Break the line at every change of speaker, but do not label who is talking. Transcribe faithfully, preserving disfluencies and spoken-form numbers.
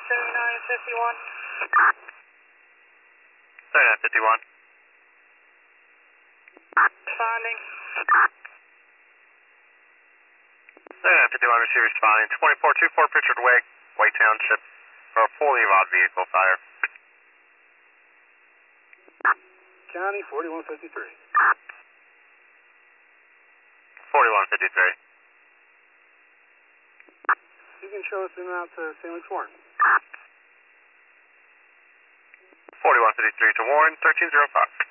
seventy-nine fifty-one.
seventy-nine fifty-one.
Responding.
seventy-nine fifty-one, receive responding. twenty-four twenty-four Pritchard Way, White Township, for a fully involved vehicle fire.
County forty-one fifty-three.
forty-one fifty-three.
You can show us in and out to Saint Luke's Warren.
forty-one fifty-three to Warren, thirteen oh five.